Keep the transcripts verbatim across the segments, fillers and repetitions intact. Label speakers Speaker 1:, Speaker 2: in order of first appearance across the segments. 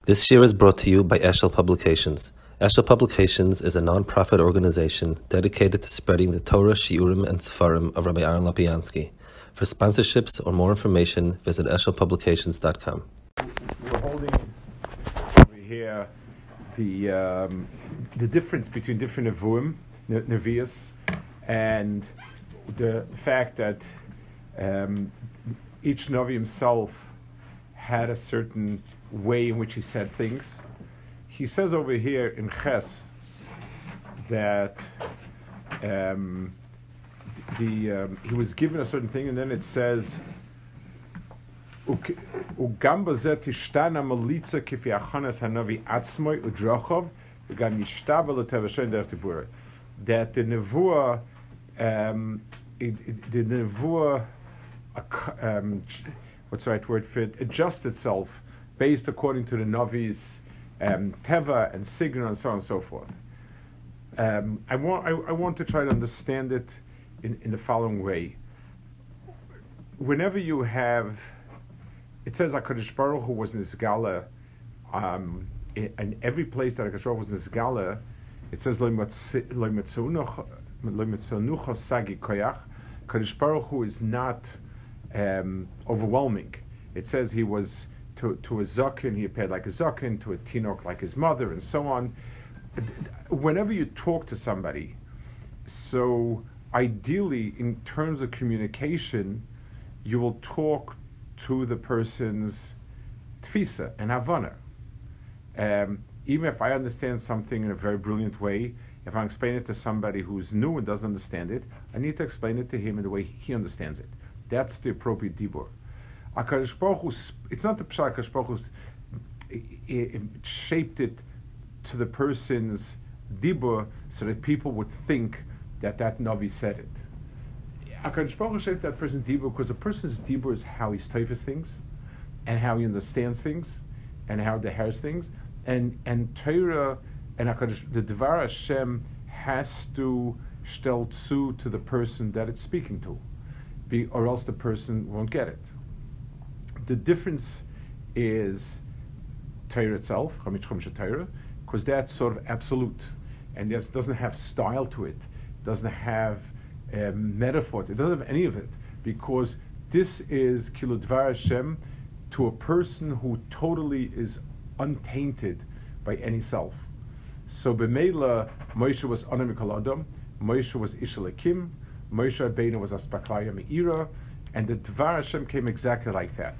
Speaker 1: This year is brought to you by Eshel Publications. Eshel Publications is a non-profit organization dedicated to spreading the Torah, Shiurim, and Sefarim of Rabbi Aaron Lapiansky. For sponsorships or more information, visit eshel publications dot com.
Speaker 2: We're holding over here the um, the difference between different nevuim, ne- nevias, and the fact that um, each navi himself had a certain way in which he said things. He says over here in Ches that um, the um, he was given a certain thing, and then it says "Ugam bazeh tishtana malitza kifi achanas hanavi atzmoi udrachov v'gam yishtavel l'tevashen derech tibura." That the nevuah, um, it, it, the nevuah, um, what's the right word for it, adjusts itself based according to the Navi's um, teva and signa and so on and so forth. Um, I want I, I want to try to understand it in, in the following way. Whenever you have, it says HaKadosh Baruch Hu was Nizgala, um, in, in every place that HaKadosh Baruch Hu was Nizgala, it says Lo Metzonucha Sagi Koyach. HaKadosh Baruch Hu is not um, overwhelming. It says he was to to a zaken, he appeared like a zaken, to a tinok like his mother, and so on. Whenever you talk to somebody, so ideally in terms of communication, you will talk to the person's tfisa and havana. Um, even if I understand something in a very brilliant way, if I explain it to somebody who's new and doesn't understand it, I need to explain it to him in the way he understands it. That's the appropriate dibur. HaKadosh Baruch Hu, it's not the pshat HaKadosh Baruch Hu it, it shaped it to the person's dibur so that people would think that that Navi said it. HaKadosh Baruch Hu shaped that person's dibur because a person's dibur is how he teifes things, and how he understands things, and how he hears things, and and Torah and HaKadosh, the Dvar Hashem has to stel zu to the person that it's speaking to, be, or else the person won't get it. The difference is Torah itself, because that's sort of absolute, and it doesn't have style to it, doesn't have a metaphor, it doesn't have any of it, because this is Kilo Dvar Hashem to a person who totally is untainted by any self. So B'meila, Moshe was Anam Mikol Adam, Moshe was Ish Elokim, Moshe Rabbeinu was Aspaklaya Meira, and the Dvar Hashem came exactly like that.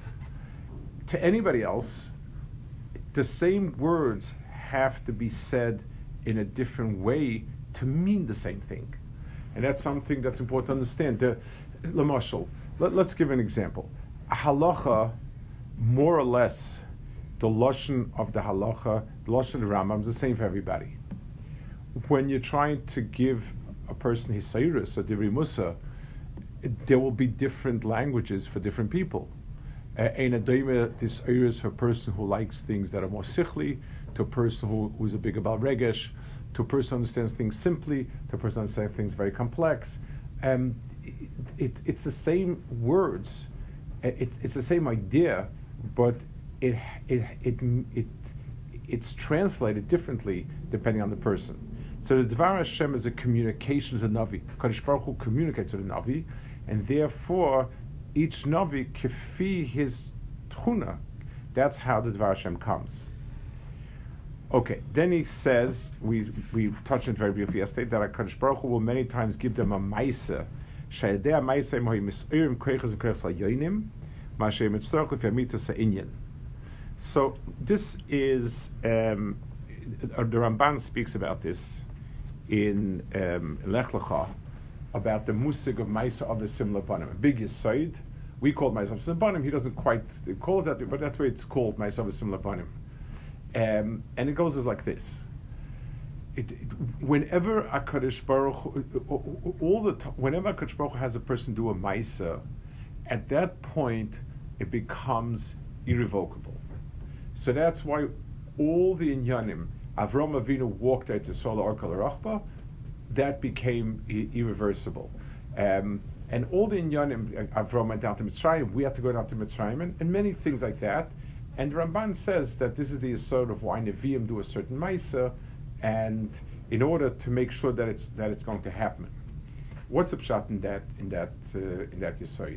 Speaker 2: To anybody else, the same words have to be said in a different way to mean the same thing. And that's something that's important to understand. The, Lamashal, let, let's give an example. A halacha, more or less, the lashon of the halacha, the lashon of the Rambam is the same for everybody. When you're trying to give a person his sayrus or divrei musa, there will be different languages for different people. Ein adoime, this sayrus for a person who likes things that are more sichli, to a person who who's a big about regesh, to a person who understands things simply, to a person who understands things very complex. Um, it, it, it's the same words, it, it's the same idea, but it it it it it's translated differently depending on the person. So the Dvar Hashem is a communication to the Navi. Kadosh Baruch Hu communicates to the Navi, and therefore each Navi kefi his tchuna. That's how the Dvar Hashem comes. Okay, then he says, we we touched on it very briefly yesterday, that Kadosh Baruch Hu will many times give them a ma'aseh. Sheyadei ma'aseh mohi mis'irim koiches koiches layonim, ma'aseh mitzorach lefamita sa'inyan. So this is, um, the Ramban speaks about this in um, Lech Lecha, about the musig of Maisa of the Simla Banim. A big Yesod, we call it Maisa of the Simla Banim, he doesn't quite call it that, but that's why it's called Maisa of the Simla Banim. Um, and it goes as like this. It, it, whenever HaKadosh Baruch Hu, all the time, whenever HaKadosh Baruch Hu has a person do a Maisa, at that point it becomes irrevocable. So that's why all the inyanim, Avram Avinu walked out to Sola Orkal Rachba, that became I- irreversible. Um, and all the inyanim, Avram went down to Mitzrayim, we had to go down to Mitzrayim, and, and many things like that. And the Ramban says that this is the sort of why Nevi'im do a certain Maisa, and in order to make sure that it's that it's going to happen. What's the pshat in that in that uh, in that Yesod?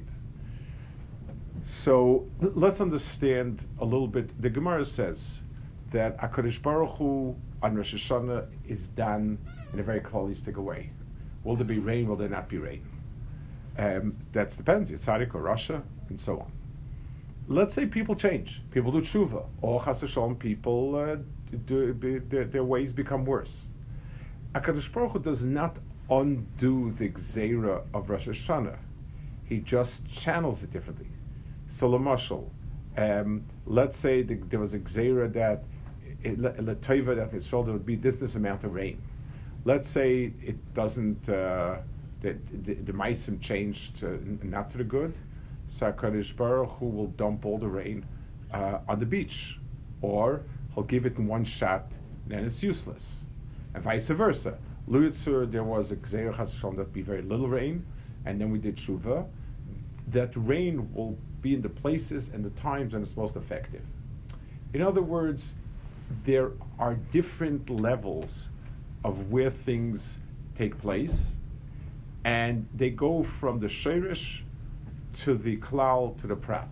Speaker 2: So let's understand a little bit. The Gemara says that HaKadosh Baruch Hu on Rosh Hashanah is done in a very holistic way. Will there be rain? Will there not be rain? Um, that depends. Yitzadik or Russia and so on. Let's say people change. People do tshuva. Or chas v'shalom, people uh, do, be, their, their ways become worse. HaKadosh Baruch Hu does not undo the gzeira of Rosh Hashanah. He just channels it differently. So, l'mashal, um, let's say the, there was a gzeira that l'toiva that Yisrael there would be this this amount of rain. Let's say it doesn't. Uh, the the, the meisim changed uh, not to the good. So HaKadosh Baruch Hu will dump all the rain uh, on the beach, or he'll give it in one shot, and then it's useless, and vice versa. Luyitzur, there was a gzeira chas v'shalom that'd be very little rain, and then we did tshuva. That rain will be in the places and the times when it's most effective. In other words, there are different levels of where things take place, and they go from the sheirish to the klal to the prat.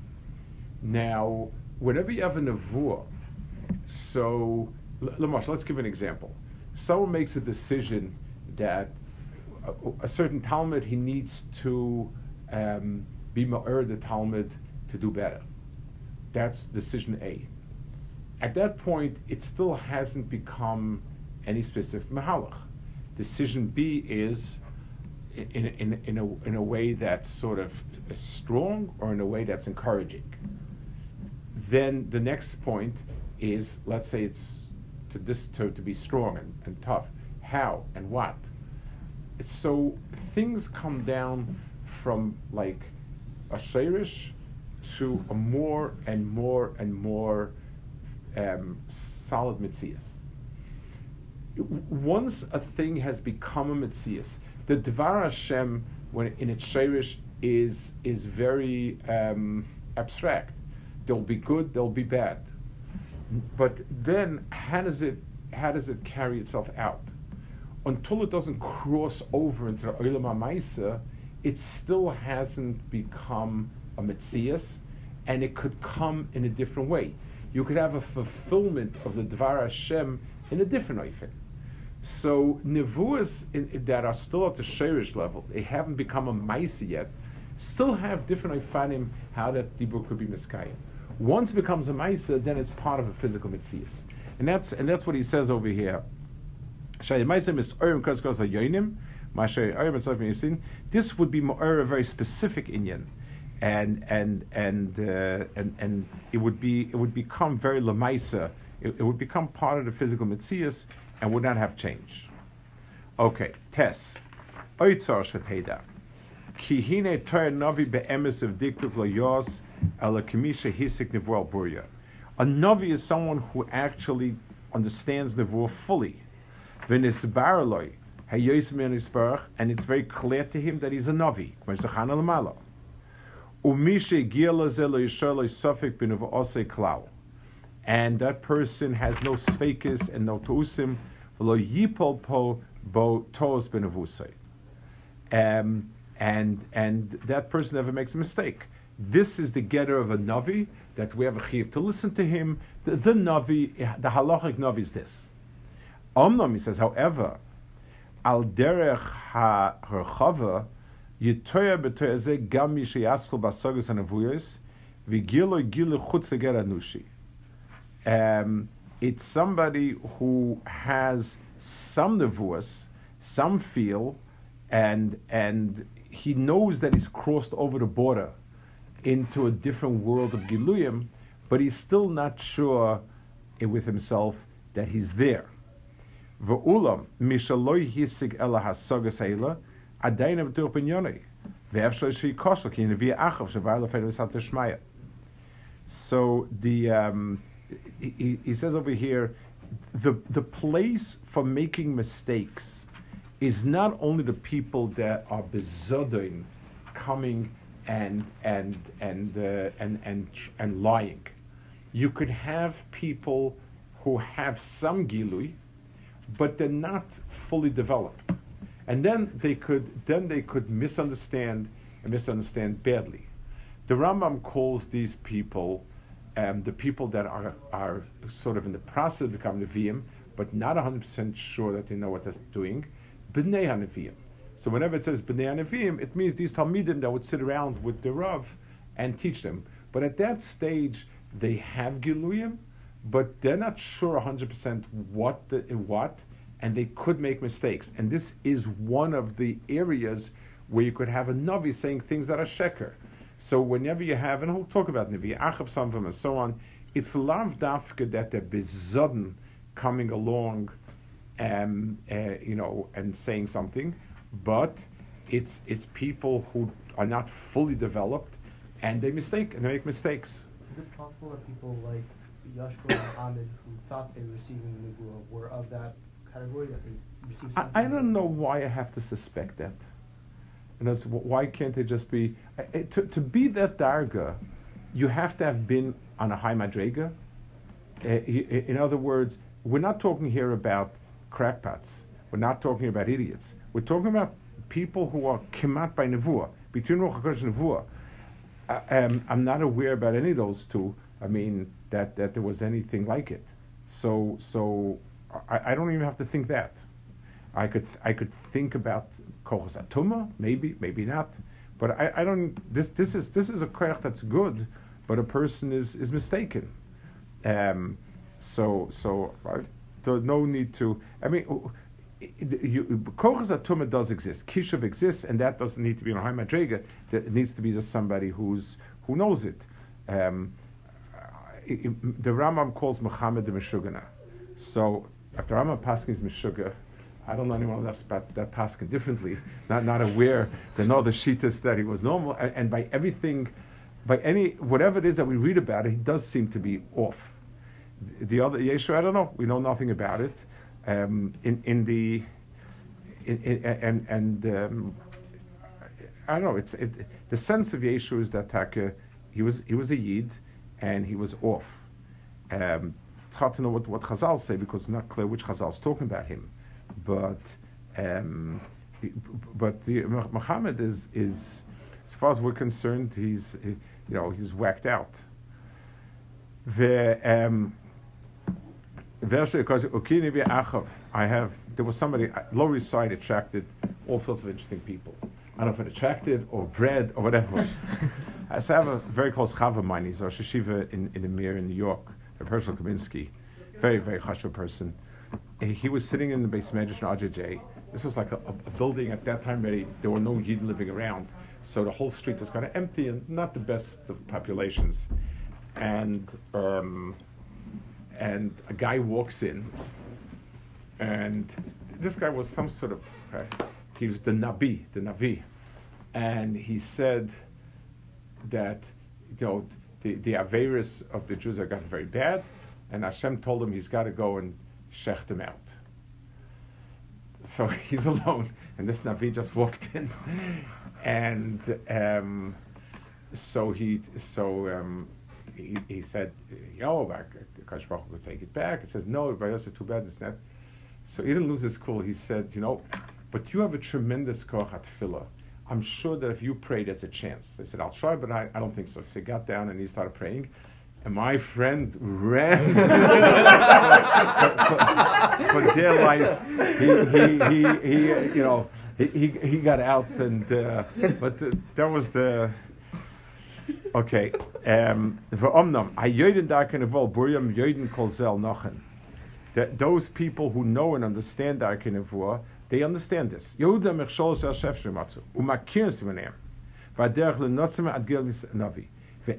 Speaker 2: Now, whenever you have a nevuah, so Lamash, let's give an example. Someone makes a decision that a, a certain Talmud he needs to um, be ma'er the Talmud to do better. That's decision A. At that point, it still hasn't become any specific mahalach. Decision B is in in in a in a way that's sort of strong or in a way that's encouraging. Then the next point is, let's say it's to this to, to be strong and, and tough. How and what? So things come down from like a sheirish to a more and more and more um, solid mitzias. Once a thing has become a mitzias, the Dvar Hashem, when in its sheirish, is is very um, abstract. There'll be good, there'll be bad. But then, how does it how does it carry itself out? Until it doesn't cross over into the Olam HaMaisa, it still hasn't become a Metzias, and it could come in a different way. You could have a fulfillment of the Dvar Hashem in a different oifen. So nevuas in, in, that are still at the sheirish level, they haven't become a Maisa yet, still have different oifanim how that dibur could be miskayim. Once it becomes a Maisa, then it's part of a physical Metzias. And that's and that's what he says over here. This would be more a very specific inyan, and and and uh, and and it would be it would become very lemaisa. It, it would become part of the physical mitzias and would not have change. Okay, Tess. Oitzar sheteda. Kihine toy navi beemes of diktuk layos ala kamisha hisik nevuah burya. A navi is someone who actually understands nevuah fully. And it's very clear to him that he's a Navi. And that person has no sfeikis and no tousim, um, and and that person never makes a mistake. This is the getter of a Navi, that we have a chiv to listen to him. The, the Navi, the halachic Navi is this. Omnom, he says, however, al derech ha-herchava, yitoya b'toya ze gam mi sheyaschel b'asagas hanavuyos, v'gilo gilo chutz leger anushi. Um, it's somebody who has some nevuas, some feel, and and he knows that he's crossed over the border into a different world of giluyim, but he's still not sure with himself that he's there. V'ulam mishaloi hisig ela hasagas heila adayin v'tur pinyonei v'efshoi shei kosher ki nevi achav shevar lefedu v'sat shmaya. So the um, he, he says over here, the the place for making mistakes is not only the people that are bezodoin coming and and and uh, and and and lying. You could have people who have some gilui, but they're not fully developed, and then they could then they could misunderstand and misunderstand badly. The Rambam calls these people um, the people that are are sort of in the process of becoming Nevi'im, but not one hundred percent sure that they know what they're doing, B'nei HaNevi'im. So whenever it says B'nei HaNevi'im, it means these Talmidim that would sit around with the Rav and teach them. But at that stage, they have Giluyim, but they're not sure one hundred percent what the what, and they could make mistakes. And this is one of the areas where you could have a Navi saying things that are sheker. So whenever you have, and we'll talk about Navi, Achav Samvam and so on, it's lav dafka that they're bezodden coming along, um, uh, you know, and saying something, but it's it's people who are not fully developed, and they mistake and they make mistakes.
Speaker 3: Is it possible that people like Yashko and Muhammad, who thought they were receiving the Nebuah, were of that category, that they received something?
Speaker 2: I, I don't know why I have to suspect that. And that's, why can't they just be uh, to to be that darga? You have to have been on a high madrega. Uh, in other words, we're not talking here about crackpots. We're not talking about idiots. We're talking about people who are kimat by nevuah, between Ruach HaKodesh and nevuah. Uh, um, I'm not aware about any of those two. I mean that, that there was anything like it. So so I, I don't even have to think that. I could I could think about kochos atuma, maybe maybe not, but I, I don't. This this is this is a koch that's good, but a person is is mistaken. Um, so so uh, there's no need to. I mean, kochos atuma does exist. Kishav exists, and that doesn't need to be on a high madrega. It needs to be just somebody who's who knows it. Um, it, it the Rambam calls Muhammad the Meshugana. So if the Rambam Paskin is Meshuga, I don't know anyone else that, that Paskin differently, not not aware, they know the Shitas that he was normal, and, and by everything, by any, whatever it is that we read about it, he does seem to be off. The, the other Yeshua, I don't know, we know nothing about it. Um, in, in the, in, in, and, and um, I don't know, it's, it, the sense of Yeshua is that Taka, he was, he was a Yid, and he was off. Um, it's hard to know what, what Chazal say, because it's not clear which Chazal is talking about him. But um, but the Muhammad is is as far as we're concerned, he's you know he's whacked out. The um, because I have there was somebody Lower East Side attracted all sorts of interesting people. I don't know if it attracted or bred or whatever it was. So I have a very close chav of mine. He's a yeshiva in in the Mir in New York, Hershel Kaminsky, very very chashuv person. He was sitting in the base medrash in R J J. This was like a, a building at that time. Ready, there were no Yidden living around, so the whole street was kind of empty and not the best of populations. And um, and a guy walks in, and this guy was some sort of uh, he was the Nabi, the Navi, and he said that you know the the averis of the Jews are gotten very bad, and Hashem told him he's got to go and shecht him out. So he's alone, and this Navi just walked in, and um, so he so um, he, he said, "Yo, Kadosh Baruch Hu will take it back." It says, "No, it's too bad. It's not." So he didn't lose his cool. He said, "You know, but you have a tremendous koach at tefillah. I'm sure that if you pray, there's a chance." I said, "I'll try, but I, I don't think so." So he got down and he started praying. And my friend ran for, for, for dear life. He, he, he, he, you know, he, he, he got out, and uh, but the, that was the okay. Um, that those people who know and understand Darkei Nevuah, they understand this. So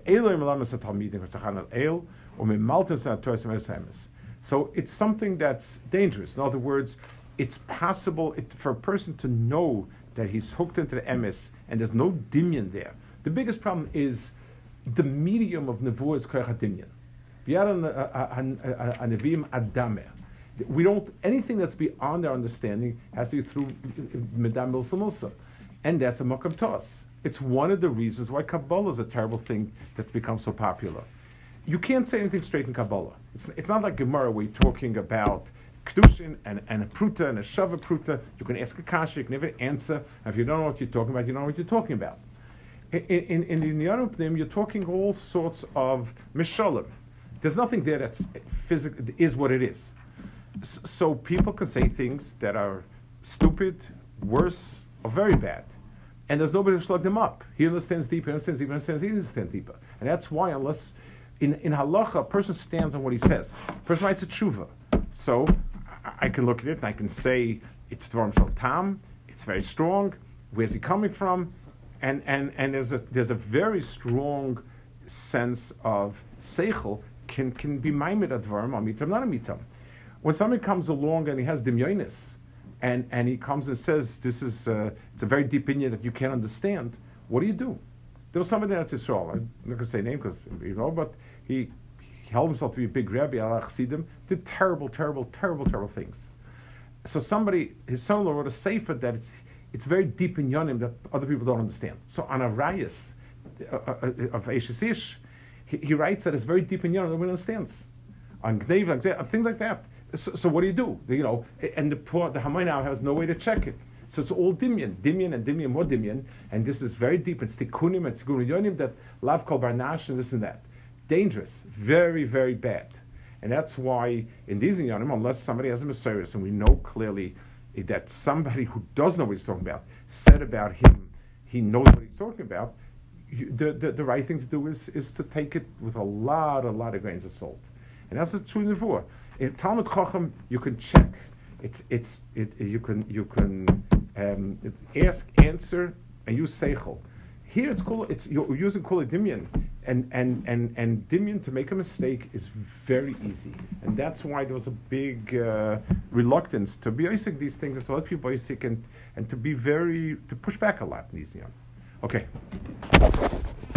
Speaker 2: it's something that's dangerous. In other words, it's possible it, for a person to know that he's hooked into the emes and there's no dimyan there. The biggest problem is the medium of nevuah is koach dimyan. We don't, anything that's beyond our understanding has to be through medam milsa milsa, and that's a makam tos. It's one of the reasons why Kabbalah is a terrible thing that's become so popular. you can't say anything straight in Kabbalah. It's, it's not like Gemara where you're talking about Kedushin and, and a Pruta and a Shava Pruta. You can ask a kasha, you can never answer. And if you don't know what you're talking about, you don't know what you're talking about. In, in, in the Inyanim Pnim, you're talking all sorts of Mishalim. There's nothing there that's physical, is what it is. So people can say things that are stupid, worse, or very bad. And there's nobody to slug them up. He understands deeper, he understands deeper, he understands, he understands deeper. And that's why, unless, in, in halacha, a person stands on what he says. A person writes a tshuva. So, I, I can look at it and I can say, it's Dvarim Shel Tam, it's very strong, where's he coming from? And and, and there's a there's a very strong sense of seichel, can, can be maimed at Dvarim, amitam, not amitam. When somebody comes along and he has dimyonis, and, and he comes and says, this is uh, it's a very deep opinion that you can't understand, what do you do? There was somebody in Israel, I'm not going to say name because, you know, but he, he held himself to be a big rabbi, al Chassidim, did terrible, terrible, terrible, terrible things. So somebody, his son-in-law wrote a sefer that it's, it's very deep in Yonim that other people don't understand. So on a rayas uh, uh, of Eishes Ish, he, he writes that it's very deep in Yonim that nobody understands. On Gneva, things like that. So, so what do you do? You know, and the poor, the Hamay now has no way to check it. So it's all dimyan, dimyan and dimyan, more dimyan, and this is very deep. It's tikkunim and tikkunim yonim that lav kol barnash and this and that. Dangerous, very, very bad. And that's why in these yonim, unless somebody has a Messiah, and we know clearly that somebody who does know what he's talking about said about him, he knows what he's talking about, you, the, the, the right thing to do is, is to take it with a lot, a lot of grains of salt. And that's the true nevuah. In Talmud Chacham, you can check. It's it's it, you can you can um, ask, answer, and use seichel. Here it's called it's you're using kol dimyan, and and and and dimyan to make a mistake is very easy, and that's why there was a big uh, reluctance to be basic these things, and to let people basic and and to be very to push back a lot in these young. Okay.